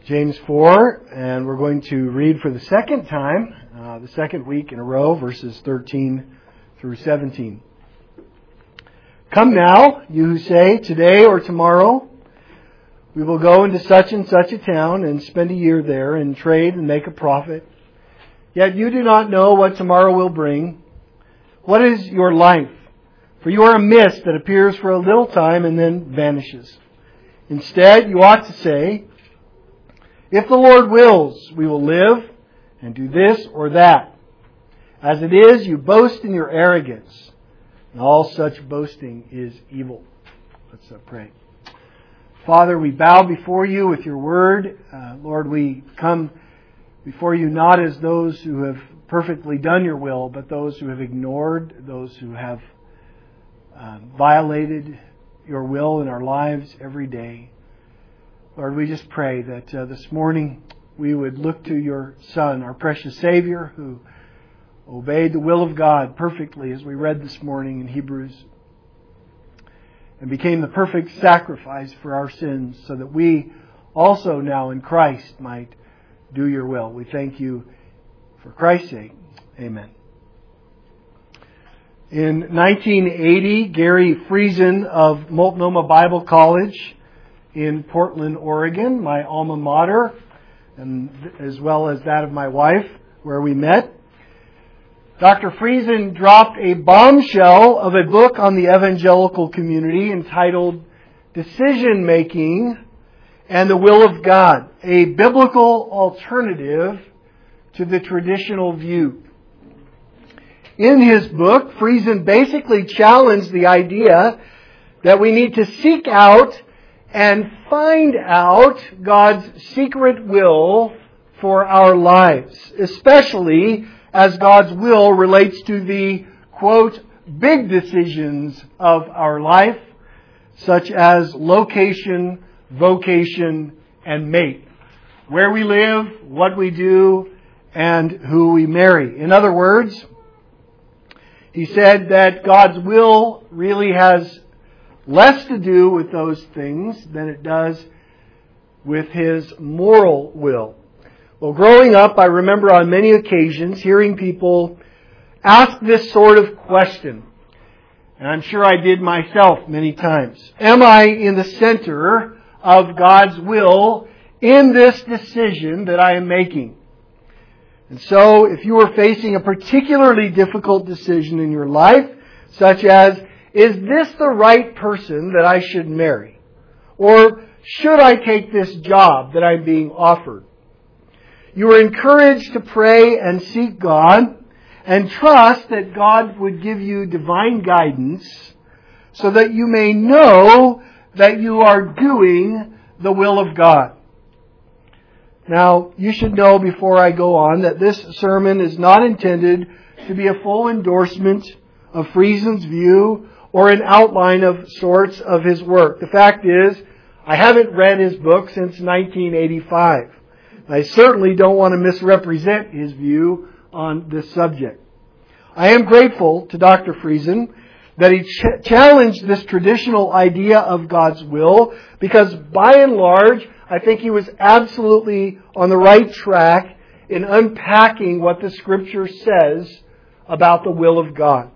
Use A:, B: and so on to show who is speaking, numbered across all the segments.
A: James 4, and we're going to read for the second time, the second week in a row, verses 13 through 17. Come now, you who say, today or tomorrow, we will go into such and such a town and spend a year there and trade and make a profit. Yet you do not know what tomorrow will bring. What is your life? For you are a mist that appears for a little time and then vanishes. Instead, you ought to say, if the Lord wills, we will live and do this or that. As it is, you boast in your arrogance, and all such boasting is evil. Let's pray. Father, we bow before you with your word. Lord, we come before you not as those who have perfectly done your will, but those who have ignored, those who have violated your will in our lives every day. Lord, we just pray that this morning we would look to your Son, our precious Savior, who obeyed the will of God perfectly, as we read this morning in Hebrews, and became the perfect sacrifice for our sins, so that we also now in Christ might do your will. We thank you for Christ's sake. Amen. In 1980, Gary Friesen of Multnomah Bible College in Portland, Oregon, my alma mater, and as well as that of my wife, where we met, Dr. Friesen dropped a bombshell of a book on the evangelical community entitled Decision Making and the Will of God, a biblical alternative to the traditional view. In his book, Friesen basically challenged the idea that we need to seek out and find out God's secret will for our lives, especially as God's will relates to the, quote, big decisions of our life, such as location, vocation, and mate. Where we live, what we do, and who we marry. In other words, he said that God's will really has less to do with those things than it does with His moral will. Well, growing up, I remember on many occasions hearing people ask this sort of question. And I'm sure I did myself many times. Am I in the center of God's will in this decision that I am making? And so, if you are facing a particularly difficult decision in your life, such as, is this the right person that I should marry? Or should I take this job that I'm being offered? You are encouraged to pray and seek God and trust that God would give you divine guidance so that you may know that you are doing the will of God. Now, you should know before I go on that this sermon is not intended to be a full endorsement of Friesen's view or an outline of sorts of his work. The fact is, I haven't read his book since 1985. I certainly don't want to misrepresent his view on this subject. I am grateful to Dr. Friesen that he challenged this traditional idea of God's will, because by and large, I think he was absolutely on the right track in unpacking what the Scripture says about the will of God.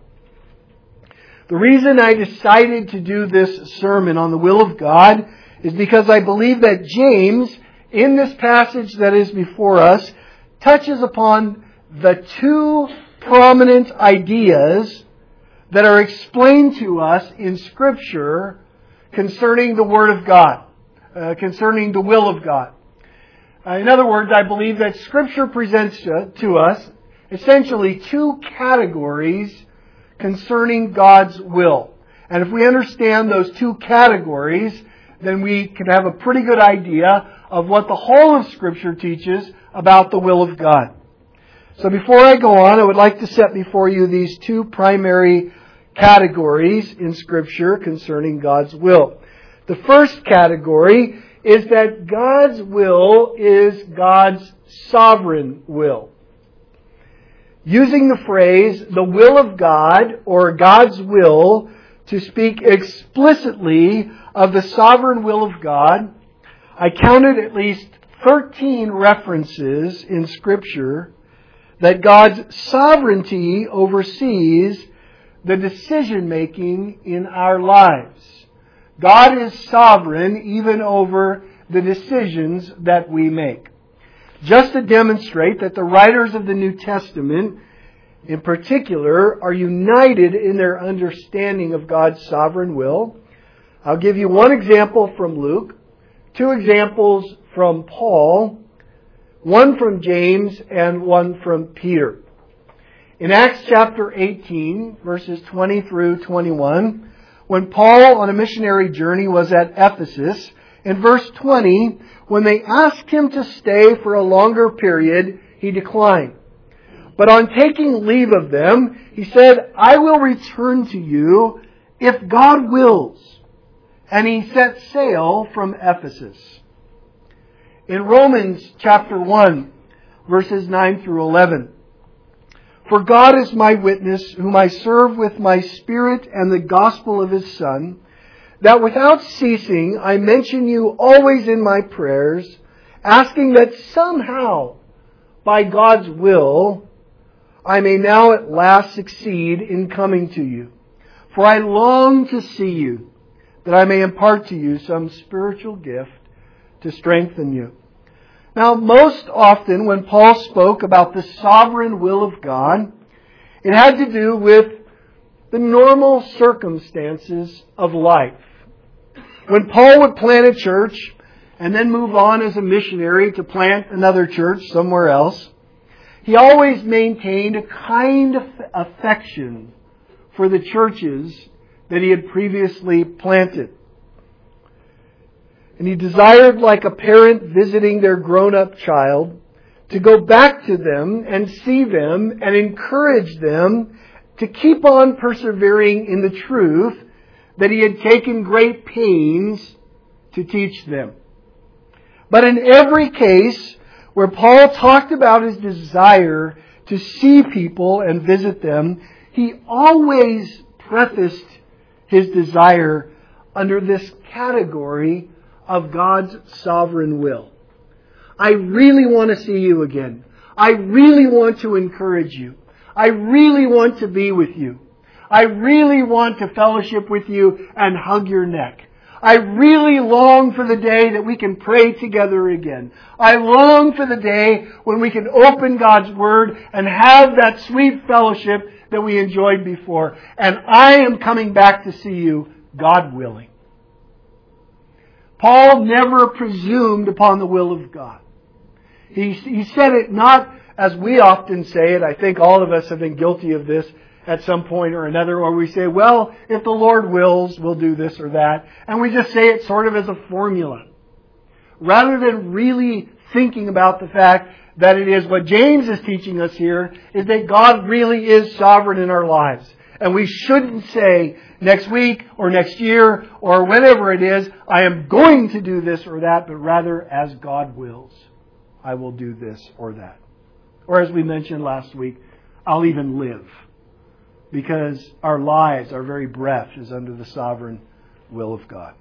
A: The reason I decided to do this sermon on the will of God is because I believe that James, in this passage that is before us, touches upon the two prominent ideas that are explained to us in Scripture concerning the Word of God, concerning the will of God. In other words, I believe that Scripture presents to us essentially two categories concerning God's will. And if we understand those two categories, then we can have a pretty good idea of what the whole of Scripture teaches about the will of God. So before I go on, I would like to set before you these two primary categories in Scripture concerning God's will. The first category is that God's will is God's sovereign will. Using the phrase, the will of God, or God's will, to speak explicitly of the sovereign will of God, I counted at least 13 references in Scripture that God's sovereignty oversees the decision making in our lives. God is sovereign even over the decisions that we make. Just to demonstrate that the writers of the New Testament, in particular, are united in their understanding of God's sovereign will, I'll give you one example from Luke, two examples from Paul, one from James, and one from Peter. In Acts chapter 18, verses 20 through 21, when Paul on a missionary journey was at Ephesus, in verse 20, when they asked him to stay for a longer period, he declined. But on taking leave of them, he said, "I will return to you if God wills." And he set sail from Ephesus. In Romans chapter 1, verses 9 through 11, "For God is my witness, whom I serve with my spirit and the gospel of His Son, that without ceasing I mention you always in my prayers, asking that somehow, by God's will, I may now at last succeed in coming to you. For I long to see you, that I may impart to you some spiritual gift to strengthen you." Now, most often when Paul spoke about the sovereign will of God, it had to do with the normal circumstances of life. When Paul would plant a church and then move on as a missionary to plant another church somewhere else, he always maintained a kind of affection for the churches that he had previously planted. And he desired, like a parent visiting their grown-up child, to go back to them and see them and encourage them to keep on persevering in the truth that he had taken great pains to teach them. But in every case where Paul talked about his desire to see people and visit them, he always prefaced his desire under this category of God's sovereign will. I really want to see you again. I really want to encourage you. I really want to be with you. I really want to fellowship with you and hug your neck. I really long for the day that we can pray together again. I long for the day when we can open God's Word and have that sweet fellowship that we enjoyed before. And I am coming back to see you, God willing. Paul never presumed upon the will of God. He said it not as we often say it. I think all of us have been guilty of this at some point or another, or we say, well, if the Lord wills, we'll do this or that. And we just say it sort of as a formula. Rather than really thinking about the fact that it is what James is teaching us here, is that God really is sovereign in our lives. And we shouldn't say next week or next year or whenever it is, I am going to do this or that, but rather as God wills, I will do this or that. Or as we mentioned last week, I'll even live. Because our lives, our very breath is under the sovereign will of God.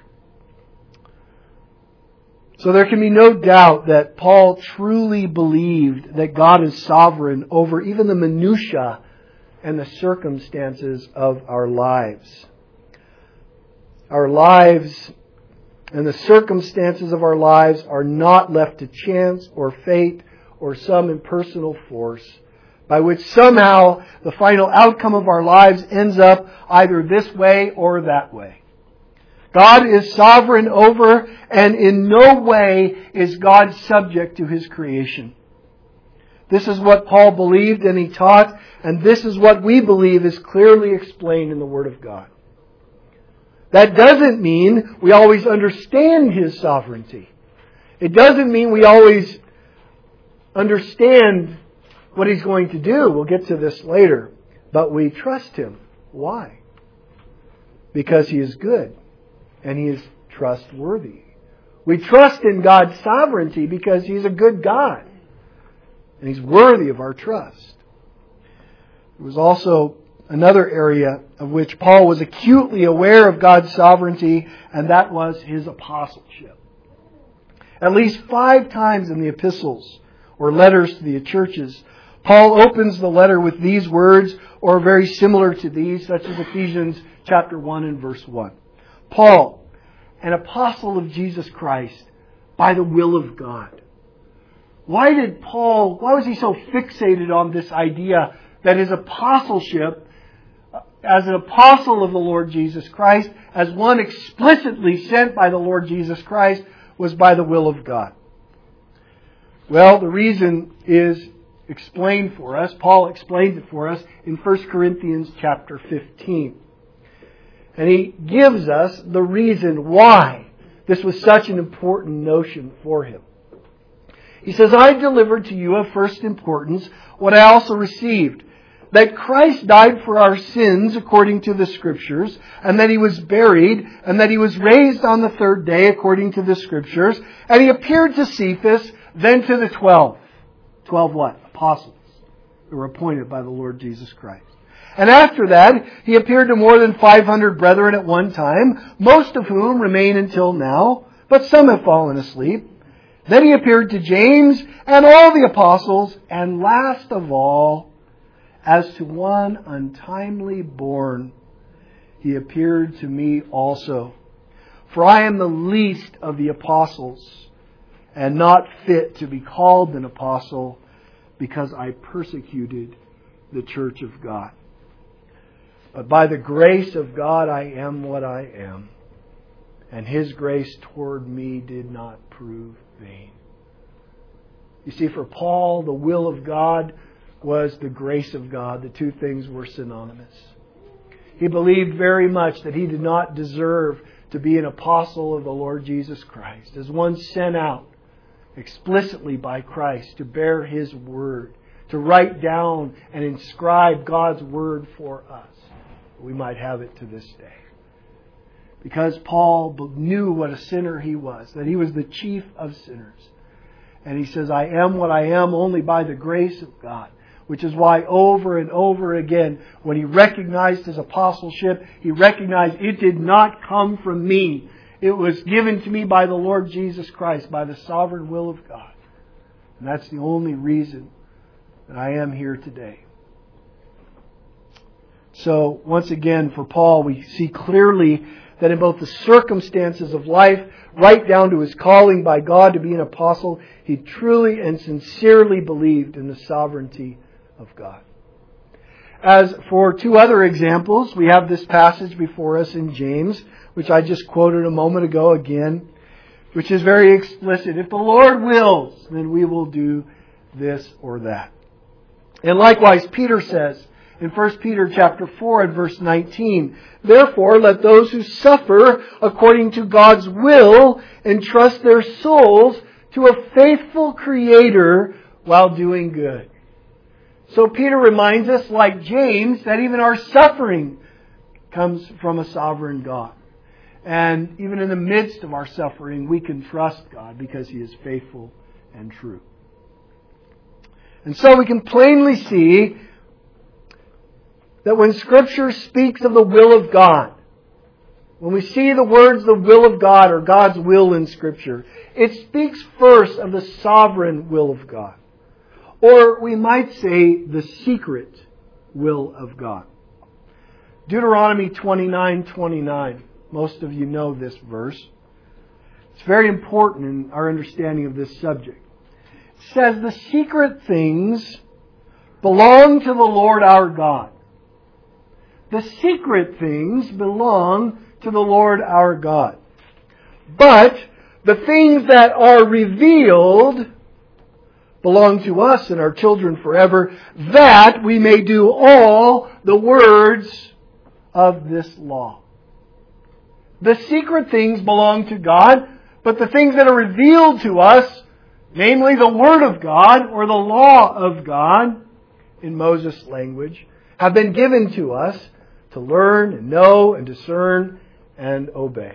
A: So there can be no doubt that Paul truly believed that God is sovereign over even the minutiae and the circumstances of our lives. Our lives and the circumstances of our lives are not left to chance or fate or some impersonal force by which somehow the final outcome of our lives ends up either this way or that way. God is sovereign over, and in no way is God subject to His creation. This is what Paul believed and he taught, and this is what we believe is clearly explained in the Word of God. That doesn't mean we always understand His sovereignty. It doesn't mean we always understand what He's going to do. We'll get to this later. But we trust Him. Why? Because He is good and He is trustworthy. We trust in God's sovereignty because He's a good God. And He's worthy of our trust. There was also another area of which Paul was acutely aware of God's sovereignty, and that was his apostleship. At least 5 times in the epistles or letters to the churches, Paul opens the letter with these words or very similar to these, such as Ephesians chapter 1 and verse 1. Paul, an apostle of Jesus Christ, by the will of God. Why was he so fixated on this idea that his apostleship as an apostle of the Lord Jesus Christ, as one explicitly sent by the Lord Jesus Christ, was by the will of God? Well, the reason is explained for us. Paul explained it for us in 1 Corinthians chapter 15. And he gives us the reason why this was such an important notion for him. He says, I delivered to you of first importance what I also received, that Christ died for our sins according to the Scriptures, and that He was buried, and that He was raised on the 3rd day according to the Scriptures, and He appeared to Cephas, then to the 12. 12 what? Apostles who were appointed by the Lord Jesus Christ. And after that, He appeared to more than 500 brethren at one time, most of whom remain until now, but some have fallen asleep. Then He appeared to James and all the apostles, and last of all, as to one untimely born, He appeared to me also. For I am the least of the apostles, and not fit to be called an apostle, because I persecuted the church of God. But by the grace of God I am what I am, and His grace toward me did not prove vain. You see, for Paul, the will of God was the grace of God. The two things were synonymous. He believed very much that he did not deserve to be an apostle of the Lord Jesus Christ, as one sent out explicitly by Christ to bear His Word, to write down and inscribe God's Word for us. We might have it to this day. Because Paul knew what a sinner he was, that he was the chief of sinners. And he says, I am what I am only by the grace of God. Which is why over and over again, when he recognized his apostleship, he recognized it did not come from me. It was given to me by the Lord Jesus Christ, by the sovereign will of God. And that's the only reason that I am here today. So, once again, for Paul, we see clearly that in both the circumstances of life, right down to his calling by God to be an apostle, he truly and sincerely believed in the sovereignty of God. As for 2 other examples, we have this passage before us in James, which I just quoted a moment ago again, which is very explicit. If the Lord wills, then we will do this or that. And likewise, Peter says in 1 Peter chapter 4 and verse 19, therefore let those who suffer according to God's will entrust their souls to a faithful Creator while doing good. So Peter reminds us, like James, that even our suffering comes from a sovereign God. And even in the midst of our suffering, we can trust God because He is faithful and true. And so we can plainly see that when Scripture speaks of the will of God, when we see the words the will of God or God's will in Scripture, it speaks first of the sovereign will of God. Or we might say the secret will of God. Deuteronomy 29:29. Most of you know this verse. It's very important in our understanding of this subject. It says, the secret things belong to the Lord our God. The secret things belong to the Lord our God. But the things that are revealed belong to us and our children forever, that we may do all the words of this law. The secret things belong to God, but the things that are revealed to us, namely the Word of God or the law of God, in Moses' language, have been given to us to learn and know and discern and obey.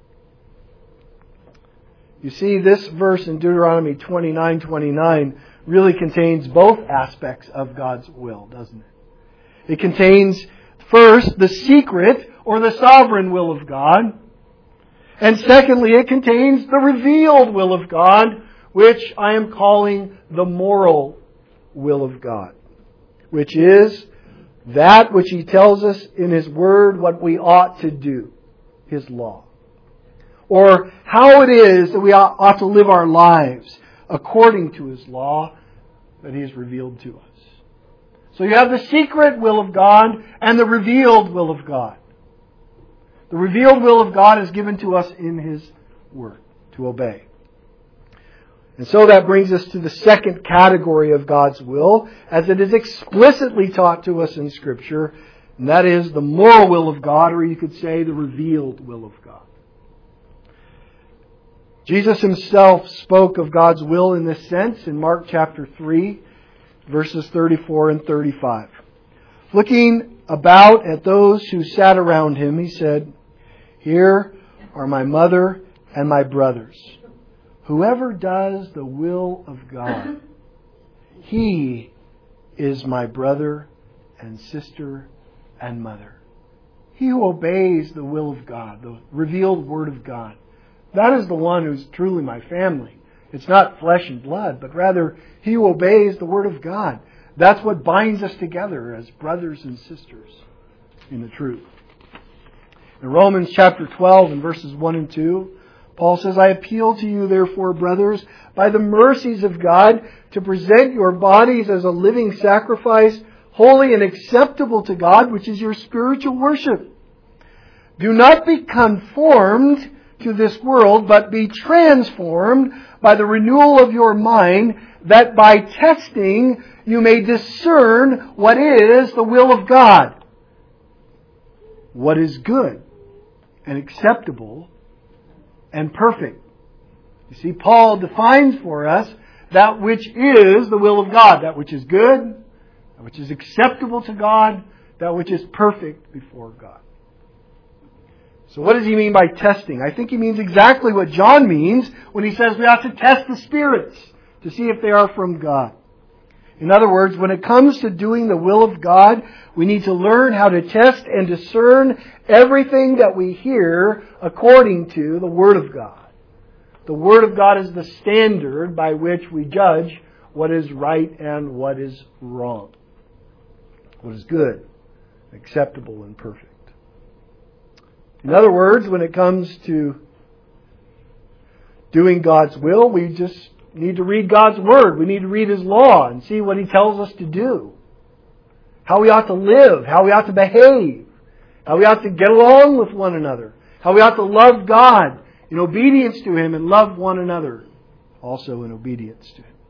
A: You see, this verse in Deuteronomy 29:29 really contains both aspects of God's will, doesn't it? It contains, first, the secret or the sovereign will of God. And secondly, it contains the revealed will of God, which I am calling the moral will of God, which is that which He tells us in His Word what we ought to do, His law. Or how it is that we ought to live our lives according to His law that He has revealed to us. So you have the secret will of God and the revealed will of God. The revealed will of God is given to us in His Word to obey. And so that brings us to the second category of God's will, as it is explicitly taught to us in Scripture, and that is the moral will of God, or you could say the revealed will of God. Jesus Himself spoke of God's will in this sense in Mark chapter 3, verses 34 and 35. Looking about at those who sat around Him, He said, "Here are my mother and my brothers. Whoever does the will of God, he is my brother and sister and mother." He who obeys the will of God, the revealed Word of God, that is the one who's truly my family. It's not flesh and blood, but rather he who obeys the Word of God. That's what binds us together as brothers and sisters in the truth. In Romans chapter 12 and verses 1 and 2, Paul says, "I appeal to you, therefore, brothers, by the mercies of God, to present your bodies as a living sacrifice, holy and acceptable to God, which is your spiritual worship. Do not be conformed to this world, but be transformed by the renewal of your mind, that by testing you may discern what is the will of God, what is good and acceptable and perfect." You see, Paul defines for us that which is the will of God, that which is good, that which is acceptable to God, that which is perfect before God. So what does he mean by testing? I think he means exactly what John means when he says we have to test the spirits to see if they are from God. In other words, when it comes to doing the will of God, we need to learn how to test and discern everything that we hear according to the Word of God. The Word of God is the standard by which we judge what is right and what is wrong, what is good, acceptable, and perfect. In other words, when it comes to doing God's will, we just need to read God's Word. We need to read His law and see what He tells us to do. How we ought to live, how we ought to behave, how we ought to get along with one another, how we ought to love God in obedience to Him and love one another also in obedience to Him.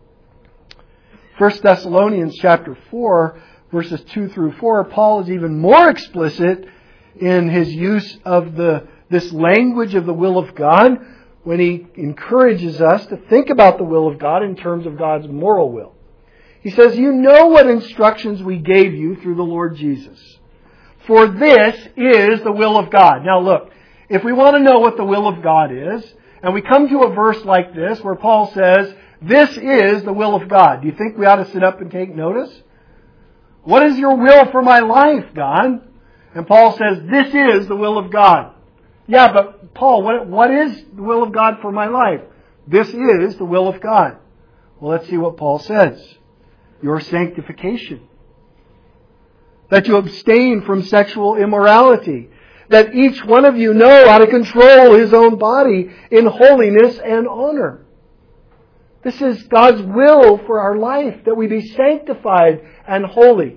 A: 1 Thessalonians chapter 4, verses 2 through 4, Paul is even more explicit in his use of this language of the will of God when he encourages us to think about the will of God in terms of God's moral will. He says, "You know what instructions we gave you through the Lord Jesus. For this is the will of God." Now look, if we want to know what the will of God is, and we come to a verse like this where Paul says, "This is the will of God," do you think we ought to sit up and take notice? What is your will for my life, God? And Paul says, "This is the will of God." Yeah, but Paul, what is the will of God for my life? This is the will of God. Well, let's see what Paul says. Your sanctification. That you abstain from sexual immorality. That each one of you know how to control his own body in holiness and honor. This is God's will for our life, that we be sanctified and holy.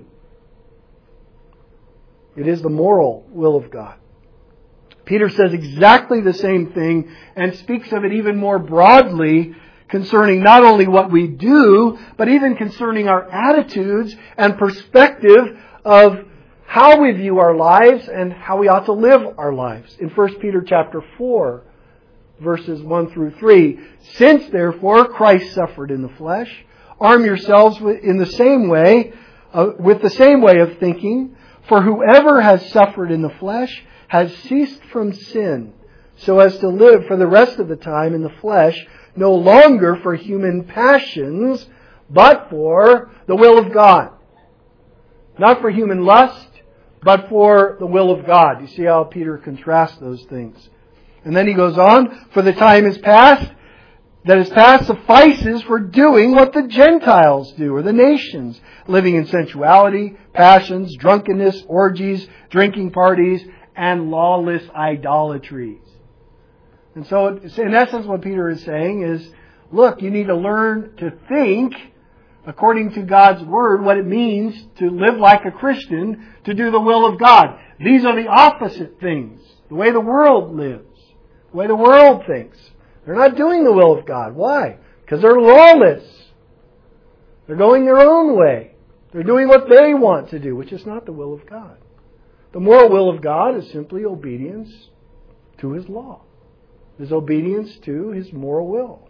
A: It is the moral will of God. Peter says exactly the same thing and speaks of it even more broadly concerning not only what we do, but even concerning our attitudes and perspective of how we view our lives and how we ought to live our lives. In 1 Peter chapter 4, verses 1 through 3, "Since therefore Christ suffered in the flesh, arm yourselves in the same way, with the same way of thinking. For whoever has suffered in the flesh has ceased from sin, so as to live for the rest of the time in the flesh, no longer for human passions, but for the will of God." Not for human lust, but for the will of God. You see how Peter contrasts those things. And then he goes on, for the time is past, that is past suffices for doing what the Gentiles do, or the nations, living in sensuality, passions, drunkenness, orgies, drinking parties, and lawless idolatries. And so, in essence, what Peter is saying is, look, you need to learn to think according to God's Word what it means to live like a Christian, to do the will of God. These are the opposite things, the way the world lives, the way the world thinks. They're not doing the will of God. Why? Because they're lawless. They're going their own way. They're doing what they want to do, which is not the will of God. The moral will of God is simply obedience to His law. His obedience to His moral will.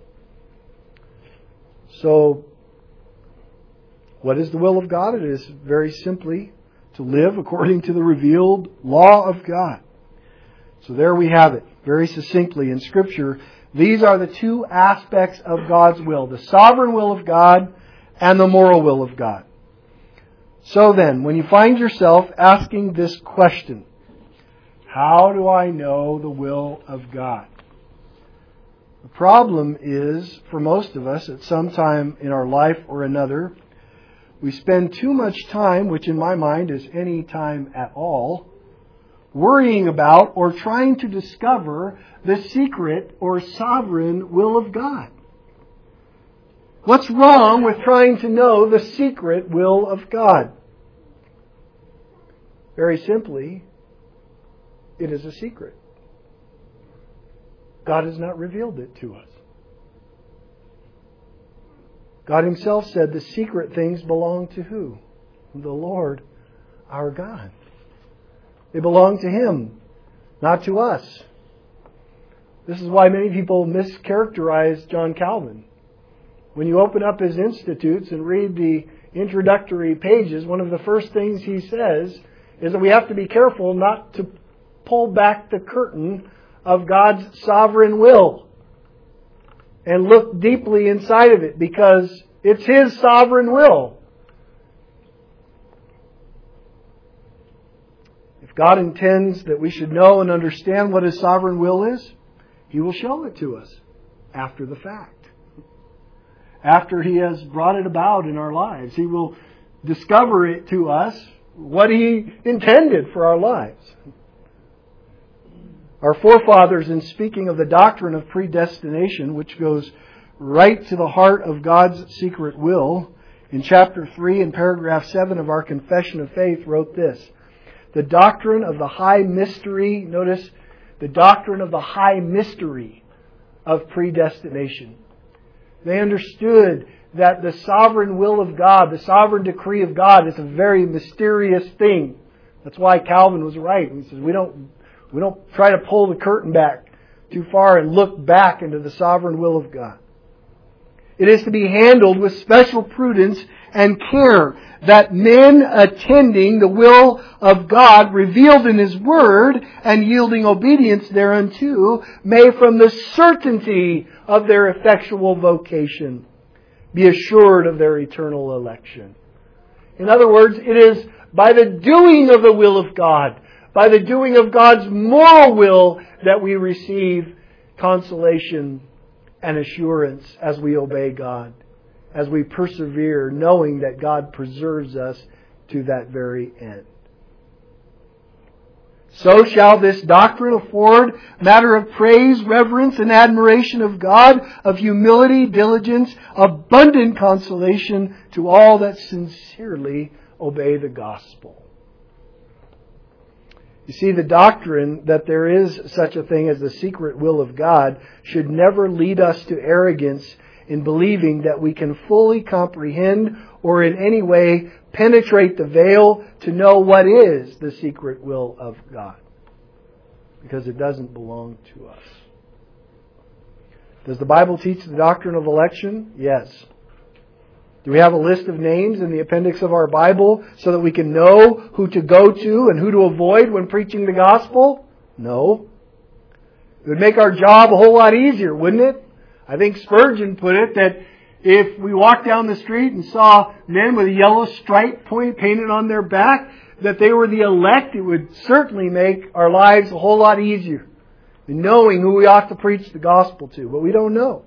A: So, what is the will of God? It is very simply to live according to the revealed law of God. So there we have it, very succinctly in Scripture. These are the two aspects of God's will, the sovereign will of God and the moral will of God. So then, when you find yourself asking this question, how do I know the will of God? The problem is, for most of us, at some time in our life or another, we spend too much time, which in my mind is any time at all, worrying about or trying to discover the secret or sovereign will of God. What's wrong with trying to know the secret will of God? Very simply, it is a secret. God has not revealed it to us. God Himself said the secret things belong to who? The Lord, our God. They belong to Him, not to us. This is why many people mischaracterize John Calvin. When you open up his Institutes and read the introductory pages, one of the first things he says is that we have to be careful not to pull back the curtain of God's sovereign will and look deeply inside of it, because it's His sovereign will. If God intends that we should know and understand what His sovereign will is, He will show it to us after the fact. After He has brought it about in our lives, He will discover it to us, what He intended for our lives. Our forefathers, in speaking of the doctrine of predestination, which goes right to the heart of God's secret will, in chapter 3 and paragraph 7 of our Confession of Faith, wrote this: the doctrine of the high mystery, notice, the doctrine of the high mystery of predestination. They understood that the sovereign will of God, the sovereign decree of God, is a very mysterious thing. That's why Calvin was right. He says we don't try to pull the curtain back too far and look back into the sovereign will of God. It is to be handled with special prudence and care, that men attending the will of God revealed in His Word and yielding obedience thereunto may, from the certainty of their effectual vocation, be assured of their eternal election. In other words, it is by the doing of the will of God, by the doing of God's moral will, that we receive consolation and assurance as we obey God, as we persevere, knowing that God preserves us to that very end. So shall this doctrine afford matter of praise, reverence, and admiration of God, of humility, diligence, abundant consolation to all that sincerely obey the gospel. You see, the doctrine that there is such a thing as the secret will of God should never lead us to arrogance in believing that we can fully comprehend or in any way penetrate the veil to know what is the secret will of God. Because it doesn't belong to us. Does the Bible teach the doctrine of election? Yes. Do we have a list of names in the appendix of our Bible so that we can know who to go to and who to avoid when preaching the gospel? No. It would make our job a whole lot easier, wouldn't it? I think Spurgeon put it that if we walked down the street and saw men with a yellow stripe painted on their back, that they were the elect, it would certainly make our lives a whole lot easier. and knowing who we ought to preach the gospel to, but we don't know.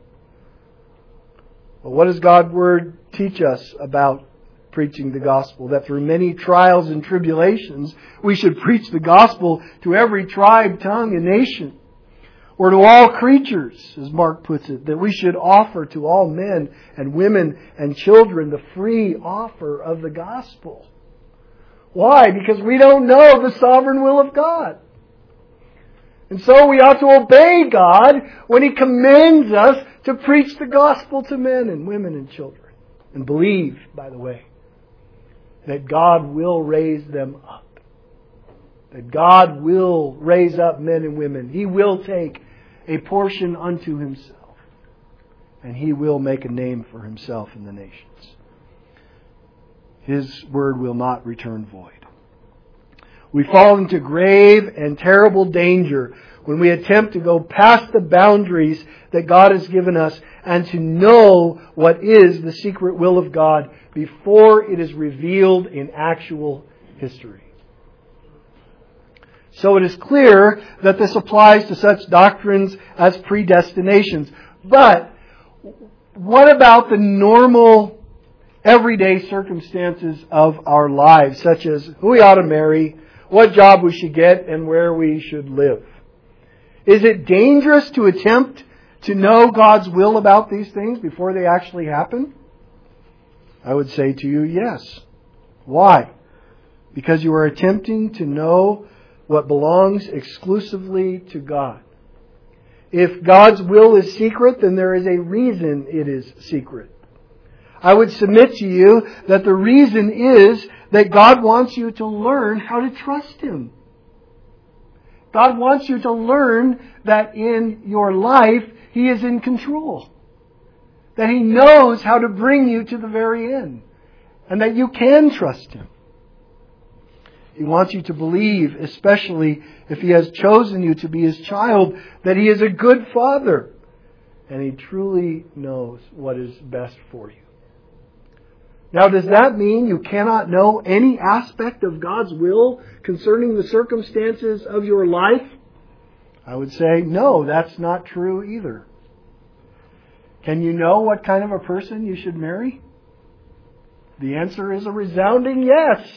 A: But what does God's Word teach us about preaching the gospel? That through many trials and tribulations, we should preach the gospel to every tribe, tongue, and nation. Or to all creatures, as Mark puts it, that we should offer to all men and women and children the free offer of the gospel. Why? Because we don't know the sovereign will of God. And so we ought to obey God when He commands us to preach the gospel to men and women and children. And believe, by the way, that God will raise them up. That God will raise up men and women. He will take a portion unto Himself. And He will make a name for Himself in the nations. His word will not return void. We fall into grave and terrible danger when we attempt to go past the boundaries that God has given us and to know what is the secret will of God before it is revealed in actual history. So it is clear that this applies to such doctrines as predestinations. But what about the normal, everyday circumstances of our lives, such as who we ought to marry, what job we should get, and where we should live? Is it dangerous to attempt to know God's will about these things before they actually happen? I would say to you, yes. Why? Because you are attempting to know what belongs exclusively to God. If God's will is secret, then there is a reason it is secret. I would submit to you that the reason is that God wants you to learn how to trust Him. God wants you to learn that in your life He is in control. That He knows how to bring you to the very end. And that you can trust Him. He wants you to believe, especially if He has chosen you to be His child, that He is a good Father. And He truly knows what is best for you. Now, does that mean you cannot know any aspect of God's will concerning the circumstances of your life? I would say, no, that's not true either. Can you know what kind of a person you should marry? The answer is a resounding yes.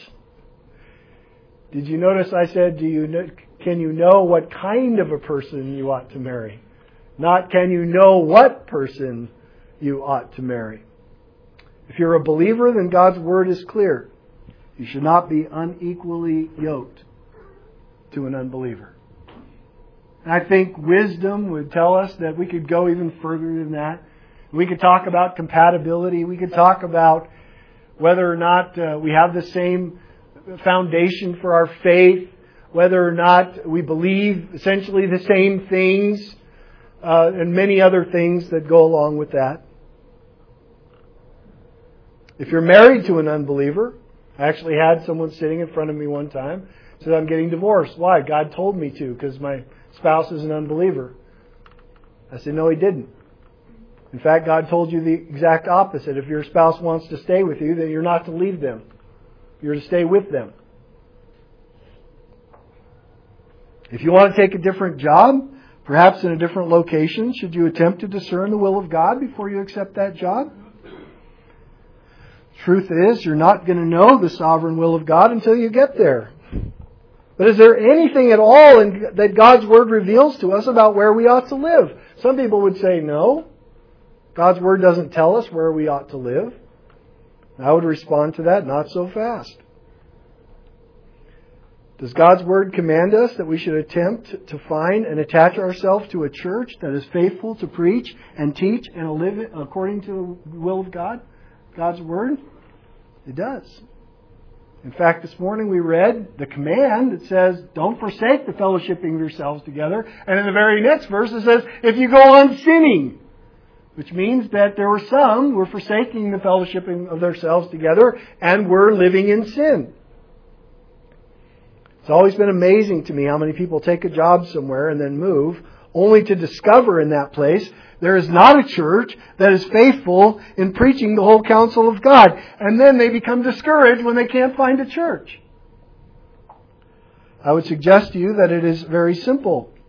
A: Did you notice I said, can you know what kind of a person you ought to marry? Not can you know what person you ought to marry. If you're a believer, then God's Word is clear. You should not be unequally yoked to an unbeliever. And I think wisdom would tell us that we could go even further than that. We could talk about compatibility. We could talk about whether or not we have the same foundation for our faith, whether or not we believe essentially the same things, and many other things that go along with that. If you're married to an unbeliever, I actually had someone sitting in front of me one time, said, I'm getting divorced. Why? God told me to, because my spouse is an unbeliever. I said, no, He didn't. In fact, God told you the exact opposite. If your spouse wants to stay with you, then you're not to leave them. You're to stay with them. If you want to take a different job, perhaps in a different location, should you attempt to discern the will of God before you accept that job? Truth is, you're not going to know the sovereign will of God until you get there. But is there anything at all that God's Word reveals to us about where we ought to live? Some people would say no. God's Word doesn't tell us where we ought to live. I would respond to that, not so fast. Does God's Word command us that we should attempt to find and attach ourselves to a church that is faithful to preach and teach and live according to the will of God? God's Word? It does. In fact, this morning we read the command that says, don't forsake the fellowshipping of yourselves together. And in the very next verse it says, if you go on sinning. Which means that there were some who were forsaking the fellowshipping of themselves together and were living in sin. It's always been amazing to me how many people take a job somewhere and then move, only to discover in that place there is not a church that is faithful in preaching the whole counsel of God. And then they become discouraged when they can't find a church. I would suggest to you that it is very simple.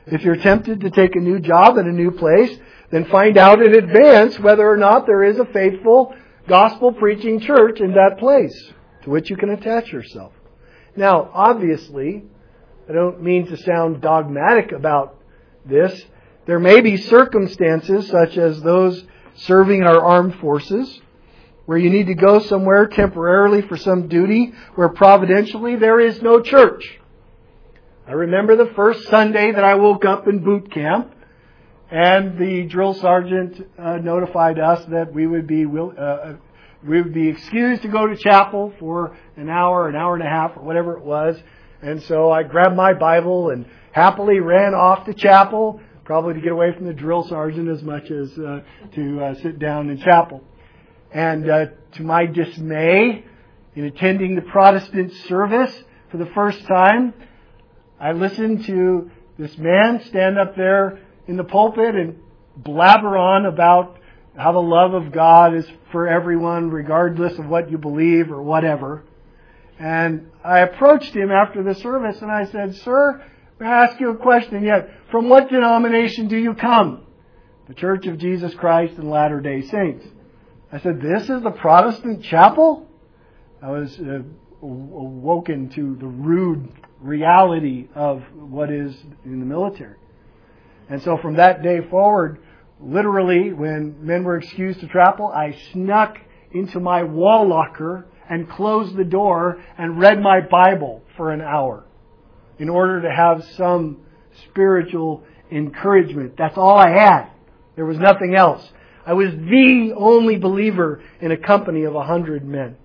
A: If you're tempted to take a new job at a new place, then find out in advance whether or not there is a faithful gospel preaching church in that place to which you can attach yourself. Now, obviously, I don't mean to sound dogmatic about this. There may be circumstances such as those serving in our armed forces where you need to go somewhere temporarily for some duty where providentially there is no church. I remember the first Sunday that I woke up in boot camp and the drill sergeant notified us that we would be excused to go to chapel for an hour and a half, or whatever it was. And so I grabbed my Bible and happily ran off to chapel, probably to get away from the drill sergeant as much as to sit down in chapel. And to my dismay, in attending the Protestant service for the first time, I listened to this man stand up there in the pulpit and blabber on about how the love of God is for everyone, regardless of what you believe or whatever. And I approached him after the service and I said, "Sir, may I ask you a question yet? From what denomination do you come?" "The Church of Jesus Christ and Latter-day Saints." I said, "This is the Protestant chapel?" I was awoken to the rude reality of what is in the military. And so from that day forward, literally, when men were excused to chapel, I snuck into my wall locker and closed the door and read my Bible for an hour in order to have some spiritual encouragement. That's all I had. There was nothing else. I was the only believer in a company of 100 men.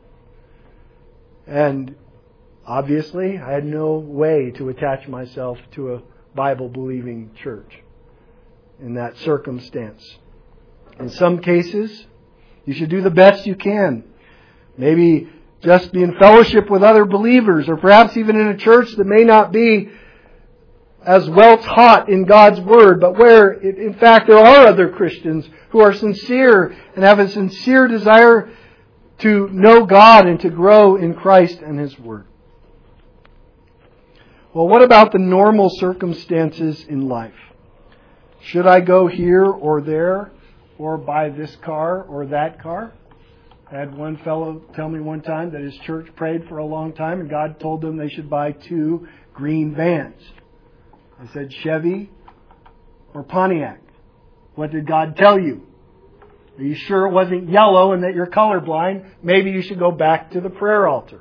A: And obviously, I had no way to attach myself to a Bible-believing church in that circumstance. In some cases, you should do the best you can. Maybe just be in fellowship with other believers, or perhaps even in a church that may not be as well taught in God's Word, but where, in fact, there are other Christians who are sincere and have a sincere desire to know God and to grow in Christ and His Word. Well, what about the normal circumstances in life? Should I go here or there, or buy this car or that car? I had one fellow tell me one time that his church prayed for a long time and God told them they should buy 2 green vans. I said, "Chevy or Pontiac? What did God tell you? Are you sure it wasn't yellow and that you're colorblind? Maybe you should go back to the prayer altar."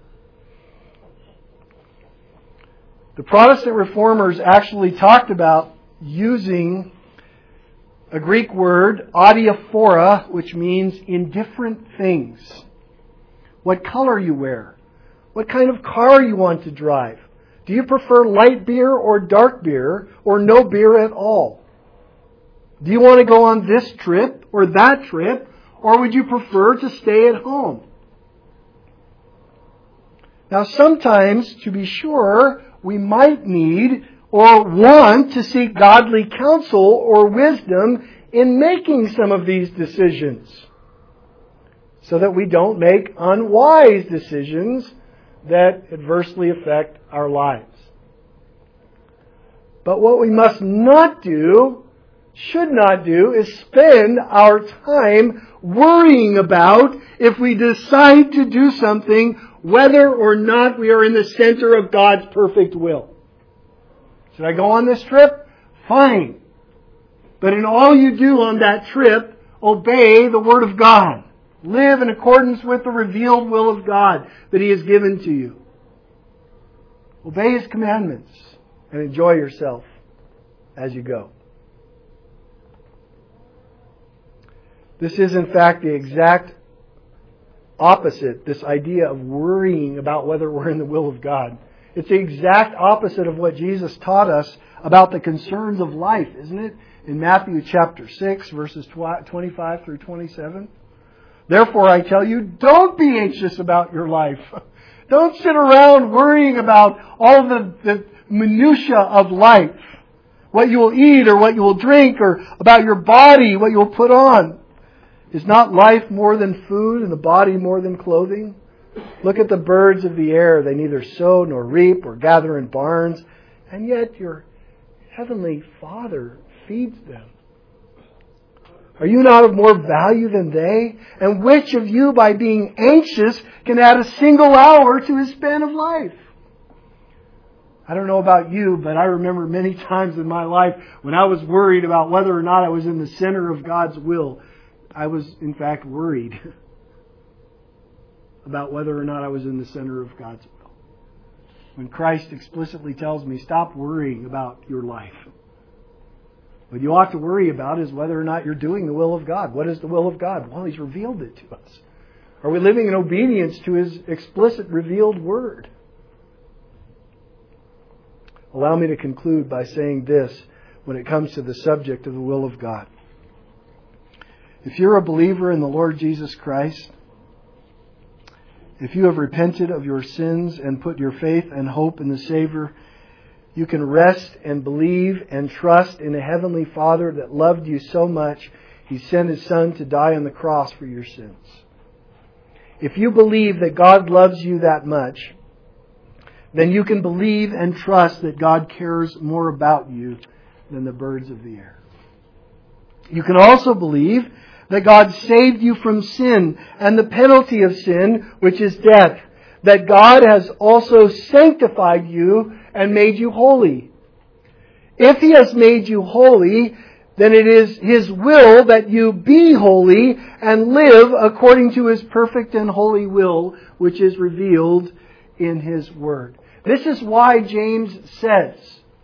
A: The Protestant reformers actually talked about using a Greek word, adiaphora, which means indifferent things. What color you wear. What kind of car you want to drive. Do you prefer light beer or dark beer or no beer at all? Do you want to go on this trip or that trip, or would you prefer to stay at home? Now, sometimes, to be sure, we might need or want to seek godly counsel or wisdom in making some of these decisions, so that we don't make unwise decisions that adversely affect our lives. But what we must not do, should not do, is spend our time worrying about if we decide to do something, whether or not we are in the center of God's perfect will. Should I go on this trip? Fine. But in all you do on that trip, obey the Word of God. Live in accordance with the revealed will of God that He has given to you. Obey His commandments and enjoy yourself as you go. This is, in fact, the exact opposite, this idea of worrying about whether we're in the will of God. It's the exact opposite of what Jesus taught us about the concerns of life, isn't it? In Matthew chapter 6, verses 25 through 27. "Therefore I tell you, don't be anxious about your life." Don't sit around worrying about all the minutiae of life. What you will eat or what you will drink, or about your body, what you will put on. Is not life more than food and the body more than clothing? Look at the birds of the air. They neither sow nor reap or gather in barns, and yet your Heavenly Father feeds them. Are you not of more value than they? And which of you, by being anxious, can add a single hour to his span of life? I don't know about you, but I remember many times in my life when I was worried about whether or not I was in the center of God's will. I was, in fact, worried about whether or not I was in the center of God's will. When Christ explicitly tells me, stop worrying about your life. What you ought to worry about is whether or not you're doing the will of God. What is the will of God? Well, He's revealed it to us. Are we living in obedience to His explicit revealed Word? Allow me to conclude by saying this when it comes to the subject of the will of God. If you're a believer in the Lord Jesus Christ, if you have repented of your sins and put your faith and hope in the Savior, you can rest and believe and trust in a Heavenly Father that loved you so much, He sent His Son to die on the cross for your sins. If you believe that God loves you that much, then you can believe and trust that God cares more about you than the birds of the air. You can also believe that God saved you from sin and the penalty of sin, which is death. That God has also sanctified you and made you holy. If He has made you holy, then it is His will that you be holy and live according to His perfect and holy will, which is revealed in His Word. This is why James says,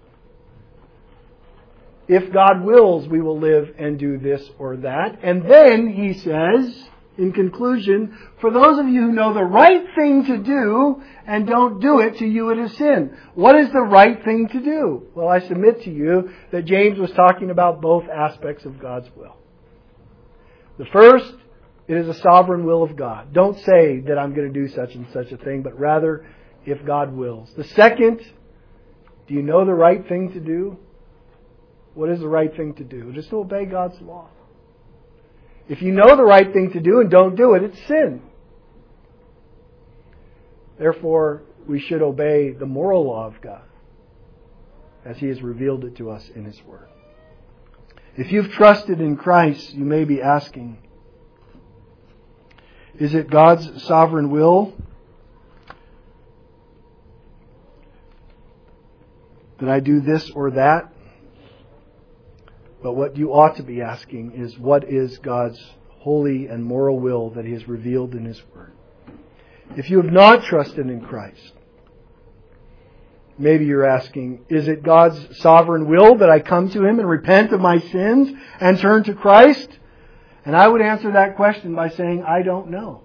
A: if God wills, we will live and do this or that. And then he says, in conclusion, for those of you who know the right thing to do and don't do it, to you it is sin. What is the right thing to do? Well, I submit to you that James was talking about both aspects of God's will. The first, it is a sovereign will of God. Don't say that I'm going to do such and such a thing, but rather, if God wills. The second, do you know the right thing to do? What is the right thing to do? Just to obey God's law. If you know the right thing to do and don't do it, it's sin. Therefore, we should obey the moral law of God as He has revealed it to us in His Word. If you've trusted in Christ, you may be asking, is it God's sovereign will that I do this or that? But what you ought to be asking is, what is God's holy and moral will that He has revealed in His Word? If you have not trusted in Christ, maybe you're asking, is it God's sovereign will that I come to Him and repent of my sins and turn to Christ? And I would answer that question by saying, I don't know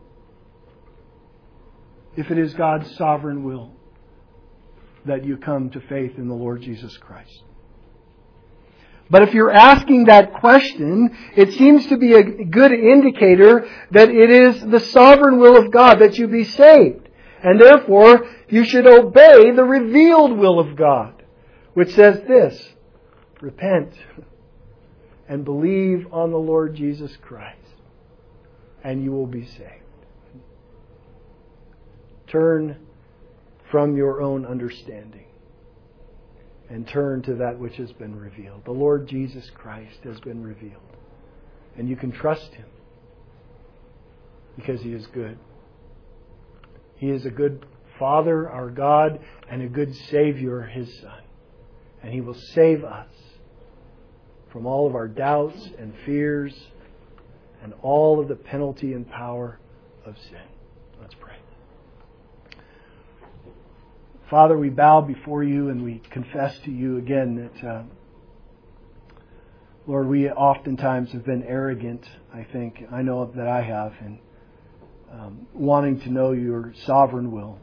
A: if it is God's sovereign will that you come to faith in the Lord Jesus Christ. But if you're asking that question, it seems to be a good indicator that it is the sovereign will of God that you be saved. And therefore, you should obey the revealed will of God, which says this: repent and believe on the Lord Jesus Christ, and you will be saved. Turn from your own understanding and turn to that which has been revealed. The Lord Jesus Christ has been revealed. And you can trust Him because He is good. He is a good Father, our God, and a good Savior, His Son. And He will save us from all of our doubts and fears and all of the penalty and power of sin. Let's pray. Father, we bow before You and we confess to You again that, Lord, we oftentimes have been arrogant, I think. I know that I have, in wanting to know Your sovereign will.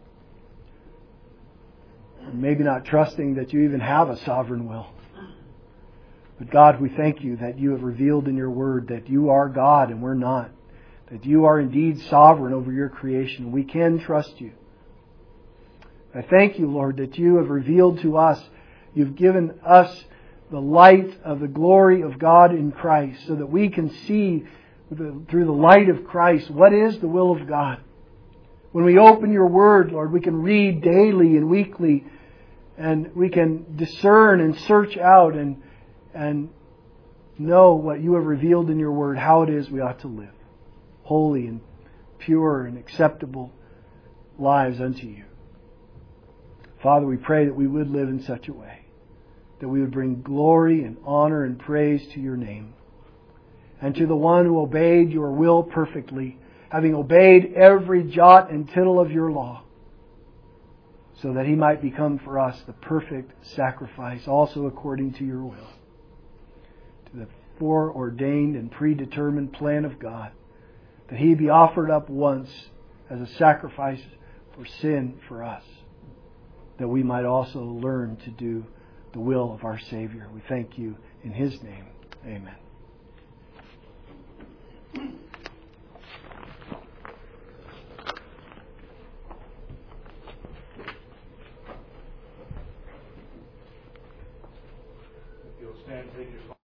A: Maybe not trusting that You even have a sovereign will. But God, we thank You that You have revealed in Your Word that You are God and we're not. That You are indeed sovereign over Your creation. We can trust You. I thank You, Lord, that You have revealed to us, You've given us the light of the glory of God in Christ so that we can see through the light of Christ what is the will of God. When we open Your Word, Lord, we can read daily and weekly and we can discern and search out and know what you have revealed in your word, how it is we ought to live. Holy and pure and acceptable lives unto you. Father, we pray that we would live in such a way that we would bring glory and honor and praise to your name. And to the one who obeyed your will perfectly, having obeyed every jot and tittle of your law, so that he might become for us the perfect sacrifice, also according to your will. To the foreordained and predetermined plan of God, that he be offered up once as a sacrifice for sin for us, that we might also learn to do the will of our Savior. We thank you in his name. Amen.
B: If you'll stand, take your